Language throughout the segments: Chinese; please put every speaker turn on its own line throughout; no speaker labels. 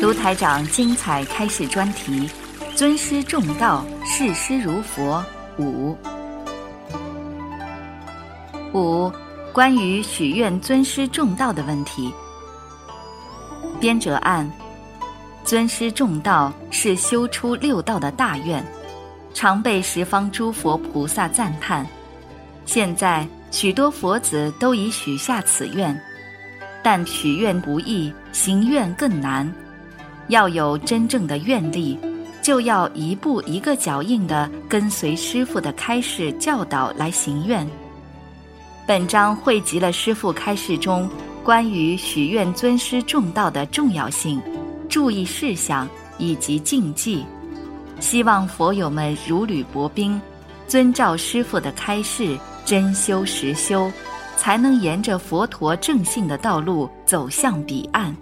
卢台长精彩开示专题：尊师重道，视师如佛5。关于许愿尊师重道的问题。编者按：尊师重道是修出六道的大愿，常被十方诸佛菩萨赞叹。现在许多佛子都已许下此愿，但许愿不易，行愿更难。要有真正的愿力，就要一步一个脚印地跟随师父的开示教导来行愿。本章汇集了师父开示中关于许愿尊师重道的重要性、注意事项以及禁忌，希望佛友们如履薄冰，遵照师父的开示，真修实修，才能沿着佛陀正信的道路走向彼岸。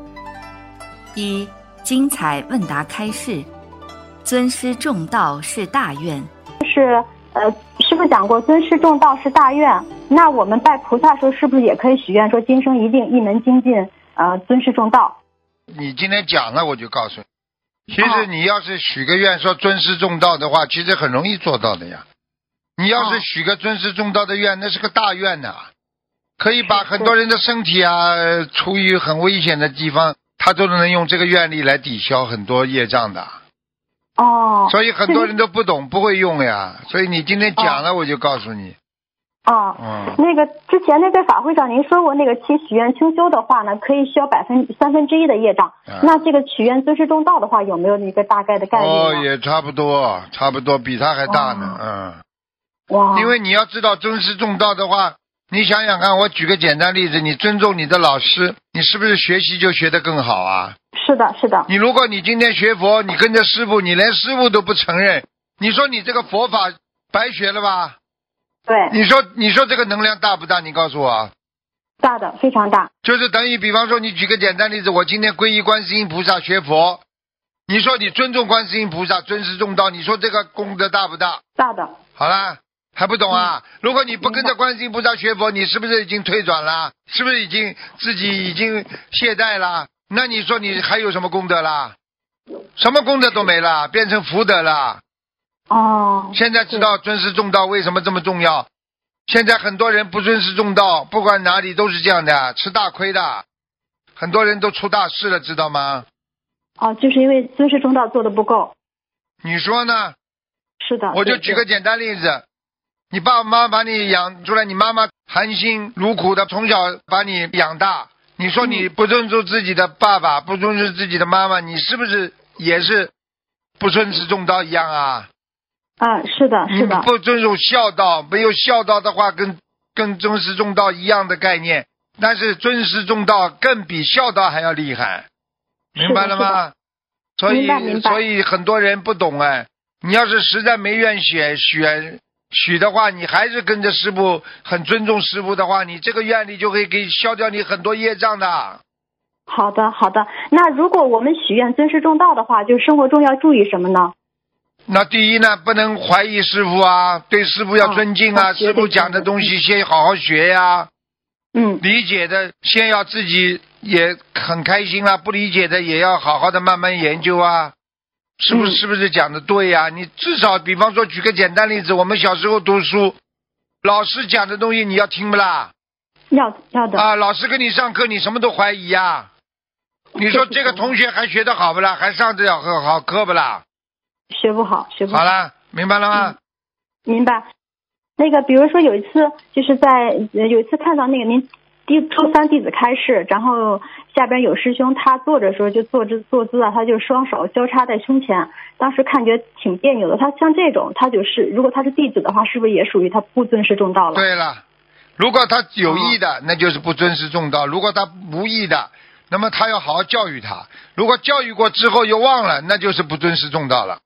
精彩问答开示：尊师重道是大愿。
师父讲过尊师重道是大愿，那我们拜菩萨时候是不是也可以许愿说今生一定一门精进尊师重道？
你今天讲了我就告诉你，其实你要是许个愿说尊师重道的话，其实很容易做到的呀。你要是许个尊师重道的愿，那是个大愿呐，可以把很多人的身体处于很危险的地方，他都能用这个愿力来抵消很多业障的。所以很多人都不懂，不会用呀。所以你今天讲了我就告诉你。
那个之前那个法会上您说过，那个其许愿清修的话呢，可以消1/3的业障。那这个许愿尊师重道的话，有没有一个大概的概率呢？
也差不多，比他还大呢。因为你要知道尊师重道的话，你想想看，我举个简单例子，你尊重你的老师，你是不是学习就学得更好啊？
是的。
如果你今天学佛，你跟着师父，你连师父都不承认，你说你这个佛法白学了吧？
对。
你说这个能量大不大？你告诉我。
大的，非常大。
就是等于比方说，你举个简单例子，我今天皈依观世音菩萨学佛，你说你尊重观世音菩萨，尊师重道，你说这个功德大不大？
大的。
好啦，还不懂啊？如果你不跟着观世音菩萨学佛，你是不是已经退转了？是不是自己已经懈怠了？那你说你还有什么功德啦？什么功德都没了，变成福德了。现在知道尊师重道为什么这么重要？现在很多人不尊师重道，不管哪里都是这样的，吃大亏的，很多人都出大事了，知道吗？
就是因为尊师重道做得不够。
你说呢？
是的。
我就举个简单例子，你爸爸妈妈把你养出来，你妈妈含辛茹苦的从小把你养大，你说你不尊重自己的爸爸，不尊重自己的妈妈，你是不是也是不尊师重道一样啊？
是的。
不遵守孝道，没有孝道的话跟尊师重道一样的概念，但是尊师重道更比孝道还要厉害，明白了吗？所以很多人不懂你要是实在没愿许的话，你还是跟着师父，很尊重师父的话，你这个愿力就可以消掉你很多业障的。
好的。那如果我们许愿尊师重道的话，就生活中要注意什么呢？
那第一呢，不能怀疑师父对师父要尊敬师父讲的东西先好好学呀。理解的先要自己也很开心不理解的也要好好的慢慢研究是不是讲的对你至少比方说举个简单例子，我们小时候读书，老师讲的东西你要听不啦？
要的。
老师跟你上课你什么都怀疑你说这个同学还学得好不啦？还上得了好课不啦？
学不好。
好了，明白了吗？
明白。那个比如说有一次就是有一次看到那个您周三弟子开示，然后下边有师兄他坐着的时候就坐姿他就双手交叉在胸前，当时看觉挺别扭的。他像这种他就是如果他是弟子的话，是不是也属于他不尊师重道了？
对了，如果他有意的那就是不尊师重道，如果他无意的，那么他要好好教育他，如果教育过之后又忘了，那就是不尊师重道了。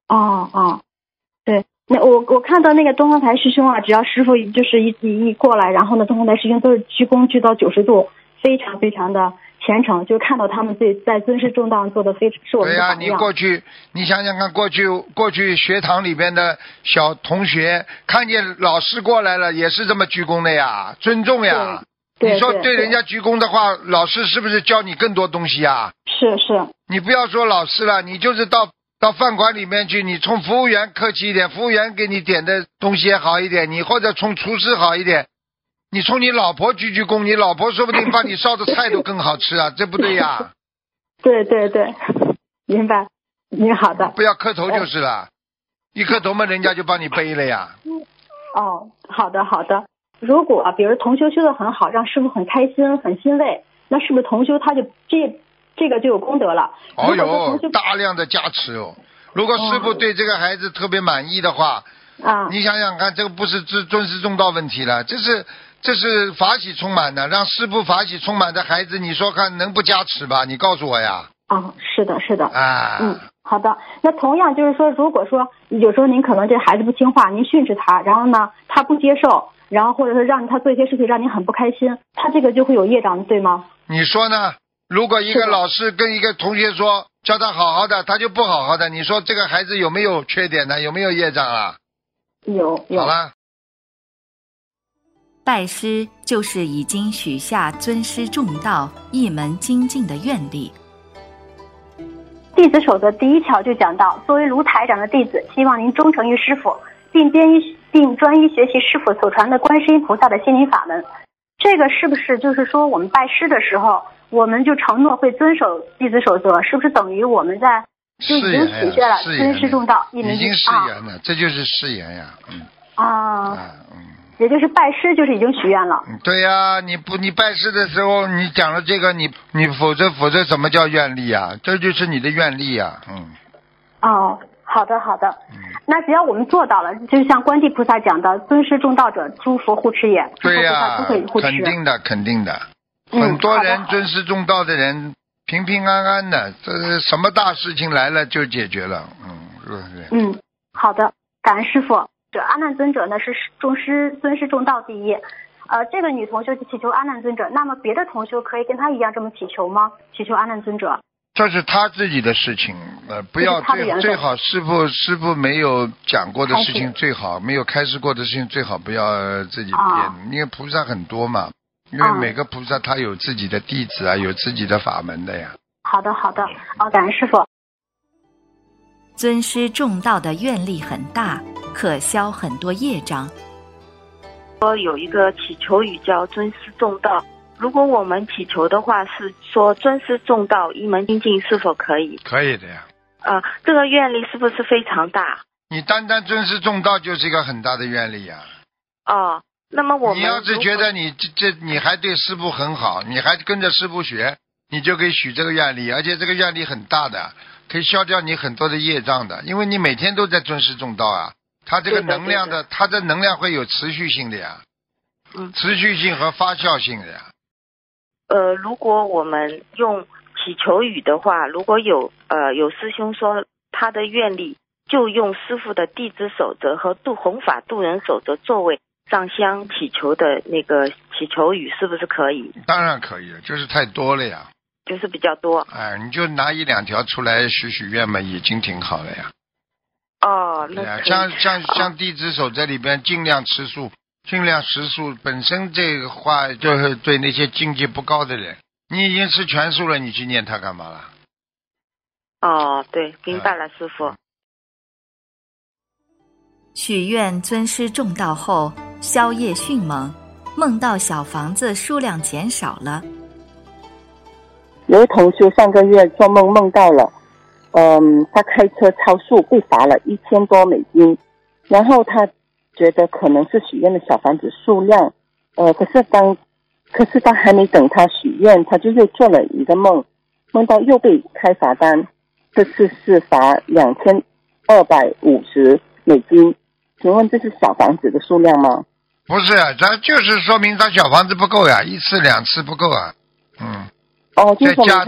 对。那我看到那个东方台师兄只要师父就是一过来，然后呢东方台师兄都是鞠躬鞠到90度，非常非常的虔诚，就看到他们在尊师重道做的是我们的榜样。
对呀，你想想看，过去学堂里边的小同学看见老师过来了也是这么鞠躬的呀，尊重呀。 你说对人家鞠躬的话，老师是不是教你更多东西啊？
是。
你不要说老师了，你就是到饭馆里面去，你冲服务员客气一点，服务员给你点的东西也好一点，你或者冲厨师好一点，你冲你老婆鞠躬，你老婆说不定帮你烧的菜都更好吃啊，这不对呀？
对，明白。您好的。
不要磕头就是了，一磕头嘛，人家就帮你背了呀。
哦，好的。如果比如同修修得很好，让师傅很开心很欣慰，那是不是同修他就这个就有功德了？
哦哟，大量的加持哦！如果师傅对这个孩子特别满意的话，你想想看，这个不是尊师重道问题了，这是法喜充满的，让师傅法喜充满的孩子，你说看能不加持吧？你告诉我呀。
是的。
啊。
好的。那同样就是说，如果说有时候您可能这孩子不听话，您训斥他，然后呢他不接受，然后或者是让他做一些事情让您很不开心，他这个就会有业障，对吗？
你说呢？如果一个老师跟一个同学说教他好好的，他就不好好的，你说这个孩子有没有缺点呢？有没有业障啊？
有。
好了。
拜师就是已经许下尊师重道、一门精进的愿力。
弟子守则第1条就讲到，作为卢台长的弟子，希望您忠诚于师父，并专一学习师父所传的观世音菩萨的心灵法门。这个是不是就是说我们拜师的时候，我们就承诺会遵守弟子守则，是不是等于我们在就已经许下了尊师重道一门
已经誓言了，这就是誓言呀。
也就是拜师就是已经许愿了。
对呀，你拜师的时候你讲了这个，你否则什么叫愿力啊？这就是你的愿力啊。
好的。那只要我们做到了，就像观地菩萨讲的，尊师重道者，诸佛护持也。
对呀，
都会护持。
肯定的。很多人尊师重道的人平平安安的，这什么大事情来了就解决了。是不是？
好的，感恩师父。这阿难尊者呢是尊师重道第一。这个女同修祈求阿难尊者，那么别的同修可以跟她一样这么祈求吗？祈求阿难尊者。这
是他自己的事情，不要最好师父没有讲过的事情最好，没有开示过的事情最好不要自己编，因为菩萨很多嘛，因为每个菩萨他有自己的弟子啊，有自己的法门的呀。
好的，感恩师父。
尊师重道的愿力很大，可消很多业障。
有一个祈求语叫尊师重道，如果我们祈求的话是说尊师重道一门精进，是否可以？
可以的呀。
这个愿力是不是非常大？
你单尊师重道就是一个很大的愿力呀。
那么我们
你要是觉得你还对师父很好，你还跟着师父学，你就可以许这个愿力，而且这个愿力很大的，可以消掉你很多的业障的，因为你每天都在尊师重道啊。它这个能量的，它的能量会有持续性的呀。持续性和发酵性的呀。
如果我们用祈求语的话，如果有师兄说他的愿力，就用师父的弟子守则和弘法度人守则作为上香祈求的那个祈求语，是不是可以？
当然可以了，就是太多了呀。
就是比较多。
你就拿1-2条出来许愿嘛，已经挺好了呀。
那
像弟子守则里边尽量吃素。尽量食素，本身这个话就是对那些境界不高的人，你已经吃全素了，你去念它干嘛了？
对，明白了，师父。
许愿尊师重道后，宵夜迅猛，梦到小房子数量减少了。
有位同修上个月做梦到了，他开车超速被罚了$1000多，然后他觉得可能是许愿的小房子数量，可是他还没等他许愿，他就又做了一个梦到又被开罚单，这次是罚$2250，请问这是小房子的数量吗？
不是，这就是说明他小房子不够呀，1次2次不够啊。再加。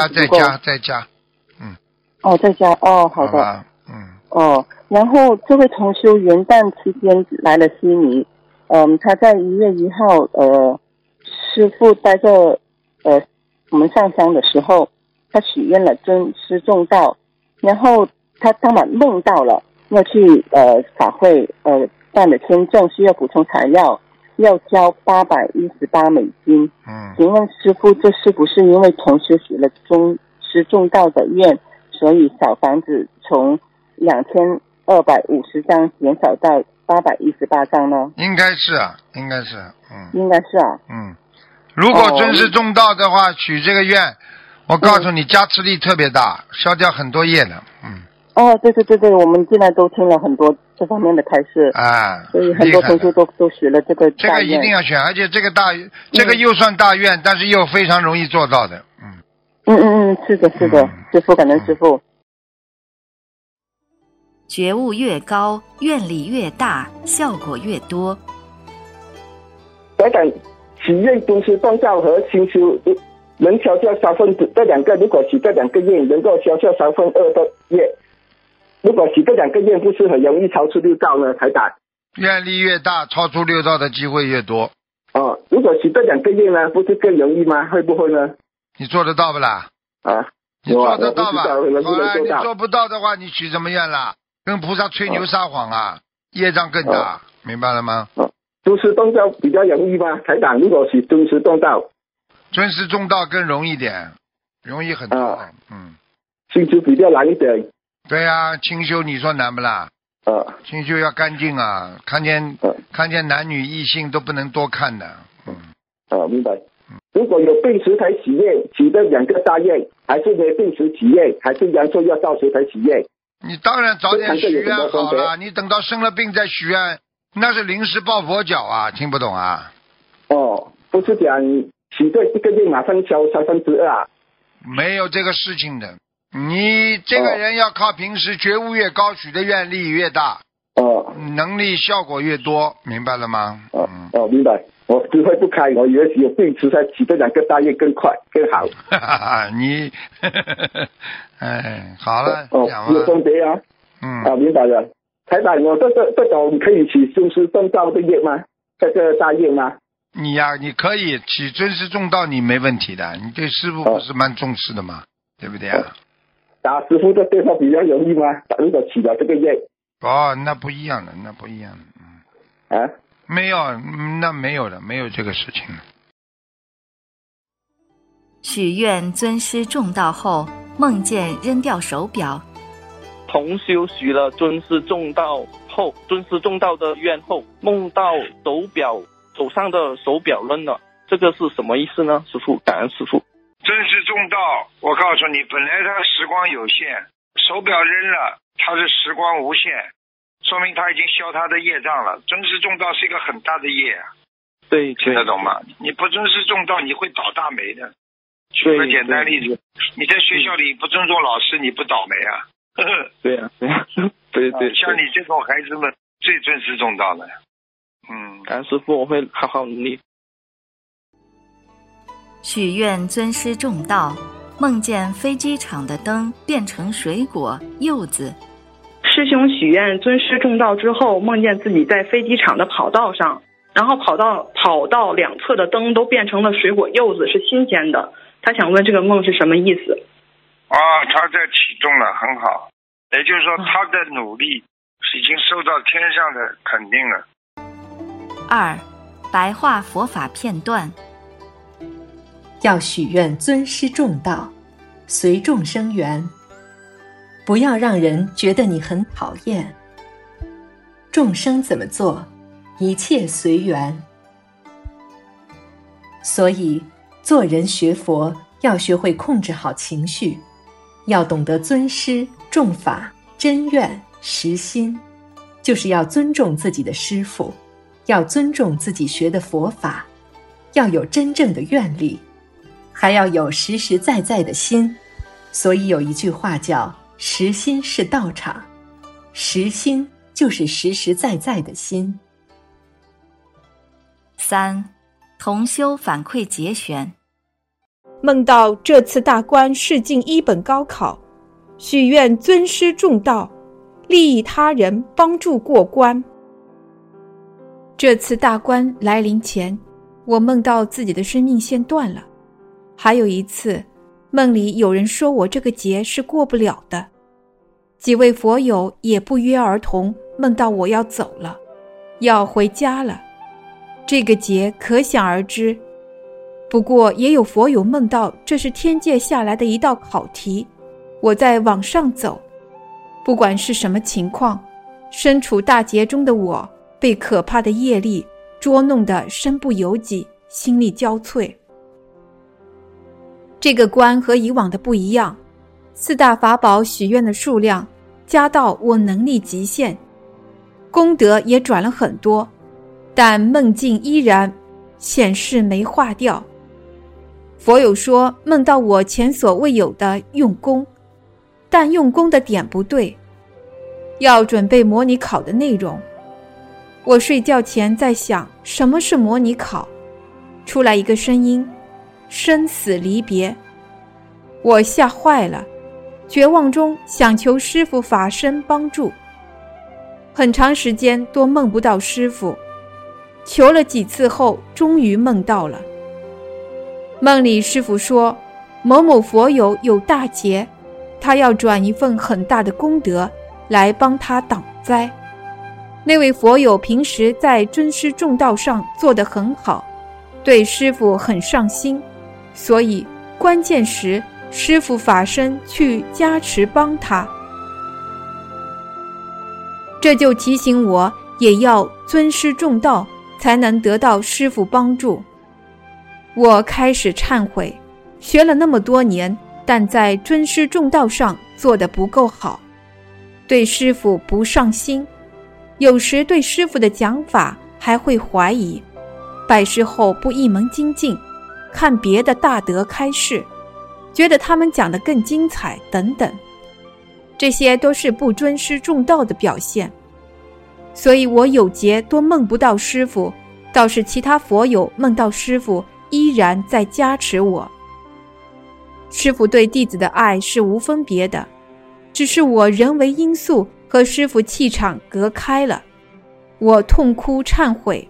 再加，好的。然后这位同修元旦期间来了悉尼，他在1月1号，师父带着我们上香的时候，他许愿了尊师重道，然后他当晚梦到了要去法会办的签证需要补充材料， 要交818美金。请问师父，这是不是因为同时许了尊师重道的愿，所以小房子从2250张减少到818张呢？
应该是啊，应该是，
应该是啊。
如果尊师重道的话，许这个愿，我告诉你，加持力特别大，消掉很多业的。
对，我们现在都听了很多这方面的开示所以很多同学都许了这个大愿。
这个一定要选，而且这个又算大愿，但是又非常容易做到的。
是的，师父，感恩师父。
觉悟越高，愿力越大，效果越多。
台长，许愿尊师重道和清修能消掉2/3，这两个如果许这两个愿能够消掉2/3的业，如果许这两个愿不是很容易超出6道呢？台长，
愿力越大，超出6道的机会越多。
如果许这两个愿呢，不是更容易吗？会不会呢？
你做得到不啦？你做得到吧？好了，你做不到的话，你许什么愿啦？跟菩萨吹牛撒谎啊，业障更大，明白了吗？
尊师重道比较容易吗？台长，如果许尊师重道，
尊师重道更容易点，容易很多。
清修比较难一点。
对啊，清修你说难不啦？清修要干净啊，看见男女异性都不能多看的。
明白。如果有病时才许愿，许的两个大愿，还是没病时许愿，还是阳寿要到时才许愿？
你当然早点许愿好了，你等到生了病再许愿，那是临时抱佛脚啊，听不懂啊？
不是讲许对这个愿马上消2/3啊？
没有这个事情的，你这个人要靠平时觉悟越高，许的愿力越大，能力效果越多，明白了吗？
明白。我智慧不开，我以为有病时才许这两个大愿更快更好。
你好了，
有分别啊。明白了。台长，我这种可以许尊师重道的愿吗？这个大愿吗？
你可以许尊师重道，你没问题的。你对师父不是蛮重视的吗？对不对啊？
打师父的电话比较容易吗？如果许了这个愿。
那不一样的。没有，那没有的，没有这个事情。
许愿尊师重道后，梦见扔掉手表。
同修许了尊师重道的愿后，梦到手上的手表扔了，这个是什么意思呢？师父，感恩师父。
尊师重道，我告诉你，本来他时光有限，手表扔了，他是时光无限，说明他已经消他的业障了。尊师重道是一个很大的业啊，
对，
听得懂吗？你不尊师重道，你会倒大霉的。举个简单例子，你在学校里不尊重老师，你不倒霉啊？
对啊，对，
像你这种孩子们最尊师重道的。
感恩师父，我会好好努力。
许愿尊师重道，梦见飞机场的灯变成水果柚子。
师兄许愿尊师重道之后，梦见自己在飞机场的跑道上，然后跑道两侧的灯都变成了水果柚子，是新鲜的。他想问这个梦是什么意思？
他在启动了，很好。也就是说，他的努力已经受到天上的肯定了。
2. 白话佛法片段。
要许愿尊师重道，随众生缘，不要让人觉得你很讨厌。众生怎么做，一切随缘。所以做人学佛要学会控制好情绪，要懂得尊师重法真愿实心，就是要尊重自己的师父，要尊重自己学的佛法，要有真正的愿力，还要有实实在在的心。所以有一句话叫实心是道场，实心就是实实在在的心。
3. 同修反馈节选。
梦到这次大观世进一本高考，许愿尊师重道，利益他人，帮助过关。这次大关来临前，我梦到自己的生命线断了。还有一次，梦里有人说我这个劫是过不了的。几位佛友也不约而同梦到我要走了，要回家了。 这个劫可想而知。不过也有佛友梦到这是天界下来的一道考题，我在往上走。不管是什么情况，身处大劫中的我被可怕的业力捉弄得身不由己，心力交瘁。这个关和以往的不一样，四大法宝许愿的数量加到我能力极限，功德也转了很多，但梦境依然显示没化掉。佛友说梦到我前所未有的用功，但用功的点不对，要准备模拟考的内容。我睡觉前在想什么是模拟考，出来一个声音，生死离别。我吓坏了，绝望中想求师父法身帮助，很长时间都梦不到师父，求了几次后终于梦到了。梦里师父说某某佛友有大劫，他要转一份很大的功德来帮他挡灾。那位佛友平时在尊师重道上做得很好，对师父很上心，所以关键时师父法身去加持帮他。这就提醒我也要尊师重道，才能得到师父帮助。我开始忏悔，学了那么多年，但在尊师重道上做得不够好，对师父不上心，有时对师父的讲法还会怀疑，拜师后不一门精进，看别的大德开示，觉得他们讲得更精彩等等，这些都是不尊师重道的表现。所以我有劫多梦不到师父，倒是其他佛友梦到师父依然在加持我。师父对弟子的爱是无分别的，只是我人为因素和师父气场隔开了。我痛哭忏悔。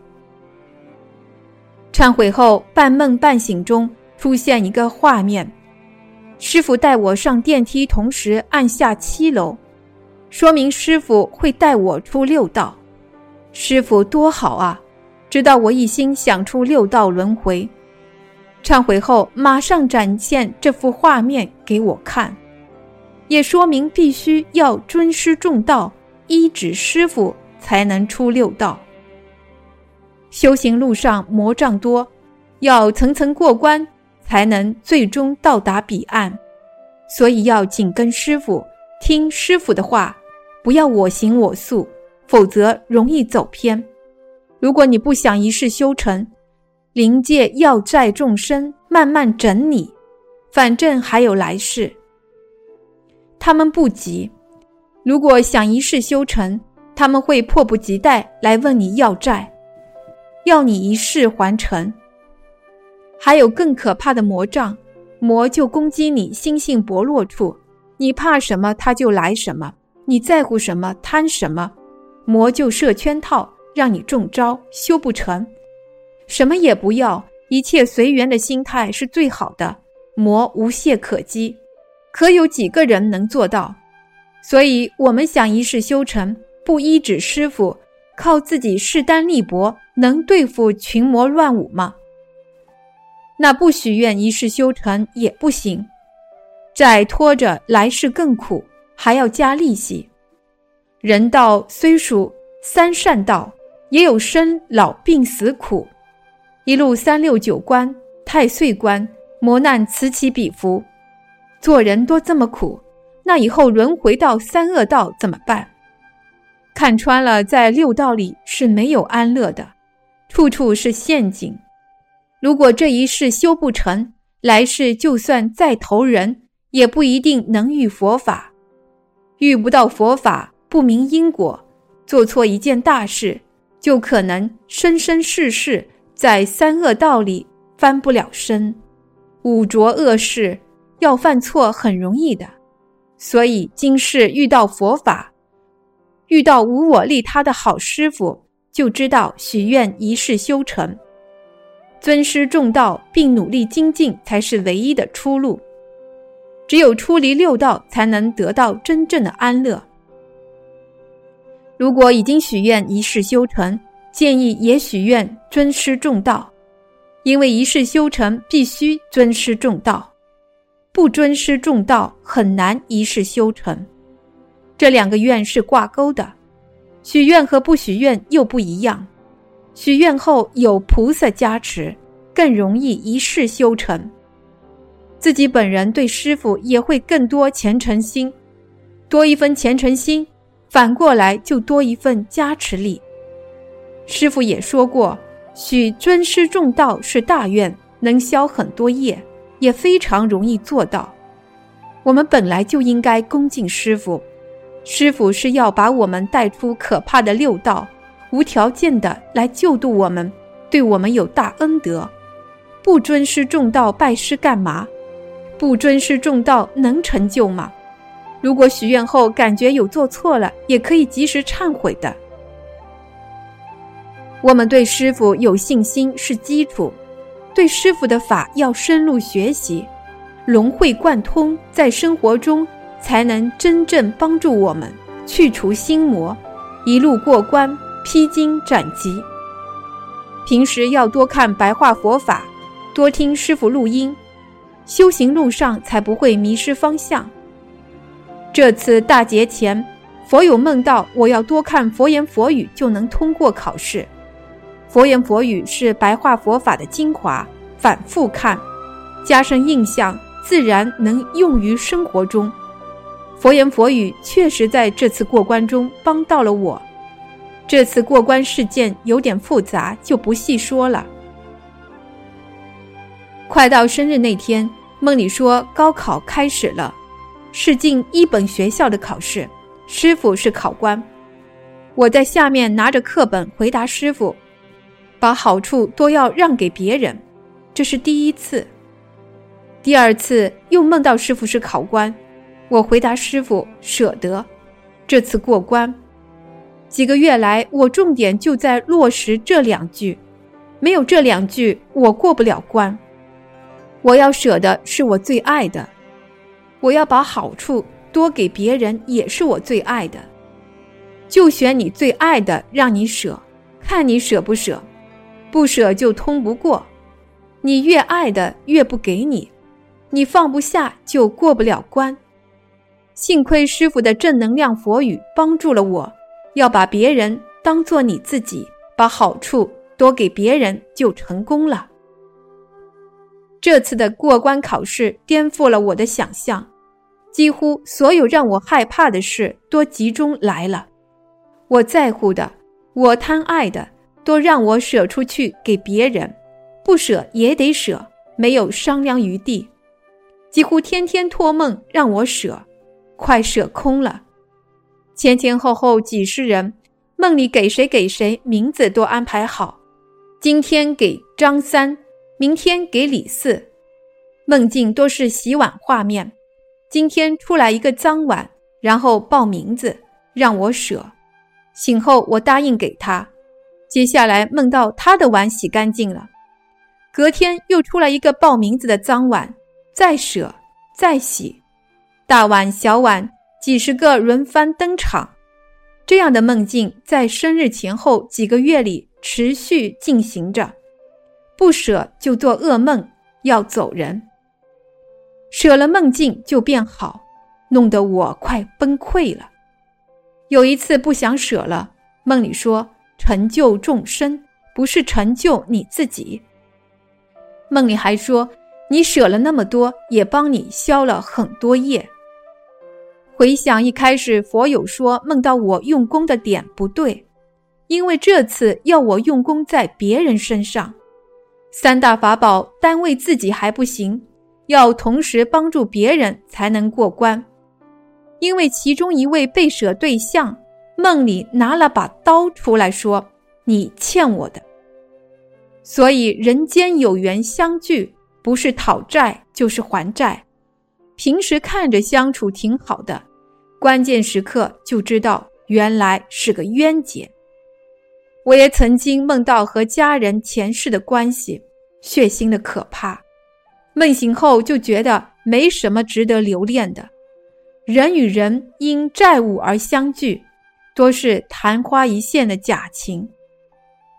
忏悔后半梦半醒中出现一个画面，师父带我上电梯，同时按下7楼，说明师父会带我出6道。师父多好啊，知道我一心想出6道轮回。忏悔后马上展现这幅画面给我看，也说明必须要尊师重道，依止师父才能出6道。修行路上魔障多，要层层过关才能最终到达彼岸，所以要紧跟师父，听师父的话，不要我行我素，否则容易走偏。如果你不想一世修成，灵界要债众生慢慢整你，反正还有来世。他们不急，如果想一世修成，他们会迫不及待来问你要债，要你一世还成。还有更可怕的魔障，魔就攻击你心性薄弱处，你怕什么他就来什么，你在乎什么贪什么，魔就设圈套，让你中招，修不成。什么也不要，一切随缘的心态是最好的，魔无懈可击，可有几个人能做到？所以我们想一世修成，不依止师父，靠自己势单力薄，能对付群魔乱舞吗？那不许愿一世修成也不行，债拖着来世更苦，还要加利息。人道虽属3善道，也有生老病死苦，一路369关、太岁关，磨难此起彼伏。做人都这么苦，那以后轮回到3恶道怎么办？看穿了，在6道里是没有安乐的，处处是陷阱。如果这一世修不成，来世就算再投人，也不一定能遇佛法。遇不到佛法，不明因果，做错一件大事，就可能生生世世在3恶道里翻不了身。五浊恶事要犯错很容易的，所以今世遇到佛法，遇到无我利他的好师父，就知道许愿一世修成。尊师重道并努力精进才是唯一的出路，只有出离6道才能得到真正的安乐。如果已经许愿一世修成， 建议也许愿尊师重道，因为一世修成必须尊师重道，不尊师重道很难一世修成。这两个愿是挂钩的，许愿和不许愿又不一样。许愿后有菩萨加持，更容易一世修成。自己本人对师父也会更多虔诚心，多一分虔诚心，反过来就多一份加持力。师父也说过，许尊师重道是大愿，能消很多业，也非常容易做到。我们本来就应该恭敬师父，师父是要把我们带出可怕的六道，无条件的来救度我们，对我们有大恩德。不尊师重道拜师干嘛？不尊师重道能成就吗？如果许愿后感觉有做错了，也可以及时忏悔的。我们对师父有信心是基础，对师父的法要深入学习，融会贯通，在生活中才能真正帮助我们去除心魔，一路过关，披荆斩棘。平时要多看白话佛法，多听师父录音，修行路上才不会迷失方向。这次大劫前，佛有梦到我要多看佛言佛语就能通过考试。佛言佛语是白话佛法的精华，反复看，加深印象，自然能用于生活中。佛言佛语确实在这次过关中帮到了我。这次过关事件有点复杂，就不细说了。快到生日那天，梦里说高考开始了，是进一本学校的考试，师父是考官。我在下面拿着课本回答师父，把好处都要让给别人，这是第一次。第二次又梦到师父是考官，我回答师父舍得，这次过关。几个月来，我重点就在落实这两句，没有这两句，我过不了关。我要舍的是我最爱的，我要把好处多给别人，也是我最爱的。就选你最爱的，让你舍，看你舍不舍，不舍就通不过。你越爱的越不给你，你放不下就过不了关。幸亏师父的正能量佛语帮助了我，要把别人当作你自己，把好处多给别人就成功了。这次的过关考试颠覆了我的想象，几乎所有让我害怕的事都集中来了。我在乎的，我贪爱的，都让我舍出去给别人，不舍也得舍，没有商量余地。几乎天天托梦让我舍，快舍空了。前前后后几十人，梦里给谁给谁名字都安排好，今天给张三，明天给李四。梦境都是洗碗画面，今天出来一个脏碗，然后报名字让我舍。醒后我答应给他，接下来梦到他的碗洗干净了，隔天又出来一个报名字的脏碗，再舍再洗，大碗小碗几十个轮番登场。这样的梦境在生日前后几个月里持续进行着，不舍就做噩梦，要走人。舍了梦境就变好，弄得我快崩溃了。有一次不想舍了，梦里说成就众生，不是成就你自己。梦里还说你舍了那么多，也帮你消了很多业。回想一开始佛有说梦到我用功的点不对，因为这次要我用功在别人身上，三大法宝单为自己还不行，要同时帮助别人才能过关。因为其中一位被舍对象梦里拿了把刀出来说你欠我的，所以人间有缘相聚，不是讨债就是还债。平时看着相处挺好的，关键时刻就知道原来是个冤结。我也曾经梦到和家人前世的关系，血腥的可怕。梦醒后就觉得没什么值得留恋的，人与人因债务而相聚，多是昙花一现的假情。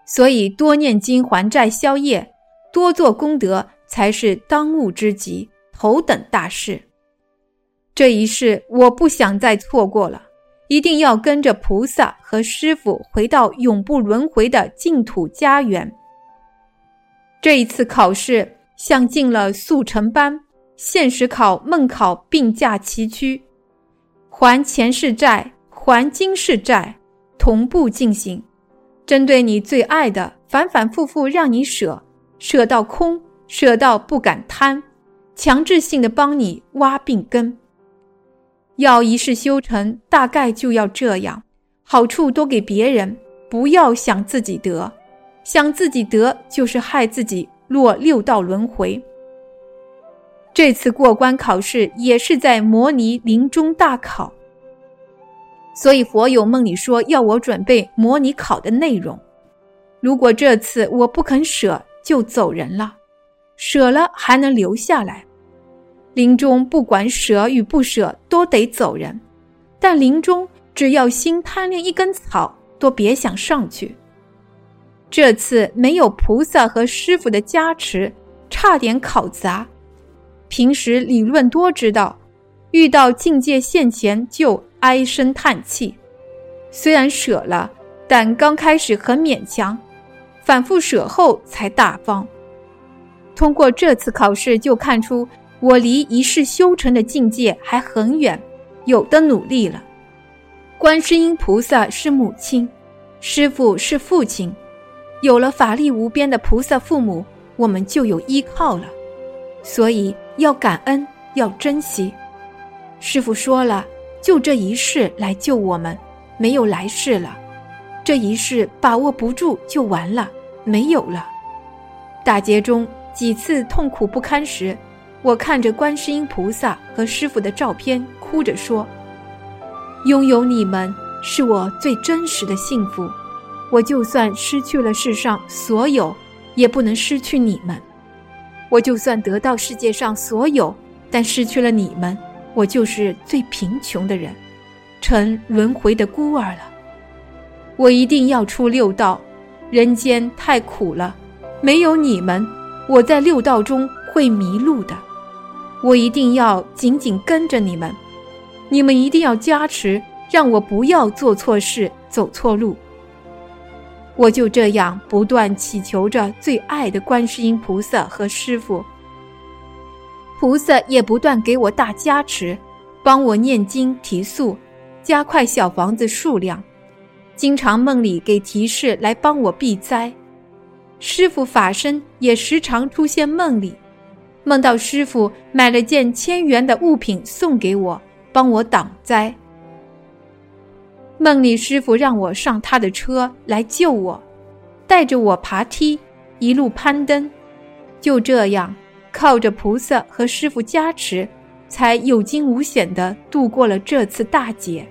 所以多念经还债消业，多做功德才是当务之急，头等大事。这一世我不想再错过了，一定要跟着菩萨和师父回到永不轮回的净土家园。这一次考试像进了速成班，现实考、梦考并驾齐驱，还前世债，还今世债，同步进行。针对你最爱的，反反复复让你舍，舍到空，舍到不敢贪，强制性的帮你挖病根。要一世修成，大概就要这样，好处多给别人，不要想自己得，想自己得就是害自己落六道轮回。这次过关考试也是在模拟临终大考，所以佛友梦里说要我准备模拟考的内容。如果这次我不肯舍，就走人了，舍了还能留下来。临终不管舍与不舍都得走人，但临终只要心贪恋一根草，都别想上去。这次没有菩萨和师父的加持，差点考砸。平时理论多知道，遇到境界现前就唉声叹气。虽然舍了，但刚开始很勉强，反复舍后才大方。通过这次考试就看出我离一世修成的境界还很远，有的努力了。观世音菩萨是母亲，师父是父亲，有了法力无边的菩萨父母，我们就有依靠了。所以要感恩，要珍惜。师父说了，就这一世来救我们，没有来世了。这一世把握不住就完了，没有了。大劫中几次痛苦不堪时，我看着观世音菩萨和师父的照片，哭着说，拥有你们是我最真实的幸福，我就算失去了世上所有，也不能失去你们。我就算得到世界上所有，但失去了你们，我就是最贫穷的人，成轮回的孤儿了。我一定要出六道，人间太苦了，没有你们，我在六道中会迷路的。我一定要紧紧跟着你们，你们一定要加持，让我不要做错事，走错路。我就这样不断祈求着最爱的观世音菩萨和师父，菩萨也不断给我大加持，帮我念经提速，加快小房子数量，经常梦里给提示来帮我避灾。师父法身也时常出现梦里，梦到师父买了件1000元的物品送给我，帮我挡灾。梦里师父让我上他的车来救我，带着我爬梯，一路攀登。就这样，靠着菩萨和师父加持，才有惊无险地度过了这次大劫。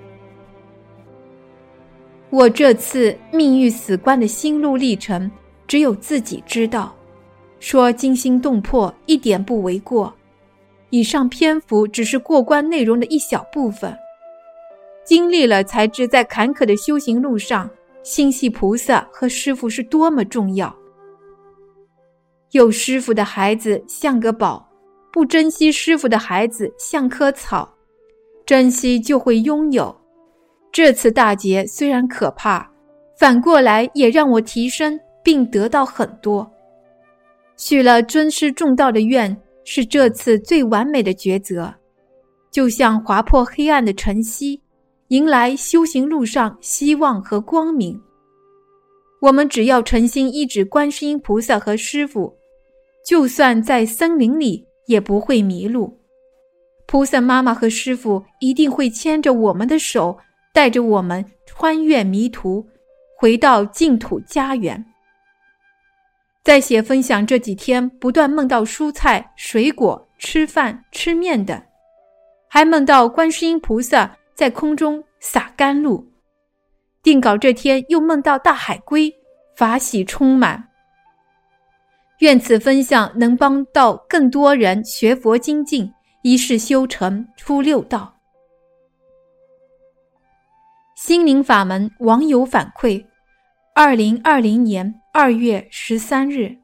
我这次命运死关的心路历程，只有自己知道，说惊心动魄一点不为过。以上篇幅只是过关内容的一小部分，经历了才知在坎坷的修行路上，心系菩萨和师父是多么重要。有师父的孩子像个宝，不珍惜师父的孩子像棵草，珍惜就会拥有。这次大劫虽然可怕，反过来也让我提升并得到很多。许了尊师重道的愿，是这次最完美的抉择，就像划破黑暗的晨曦，迎来修行路上希望和光明。我们只要诚心依止观世音菩萨和师父，就算在森林里也不会迷路。菩萨妈妈和师父一定会牵着我们的手，带着我们穿越迷途，回到净土家园。在写分享这几天，不断梦到蔬菜、水果、吃饭、吃面等，还梦到观世音菩萨在空中洒甘露。定稿这天又梦到大海龟，法喜充满。愿此分享能帮到更多人学佛精进，一世修成，出六道。心灵法门网友反馈：2020年 2月13日。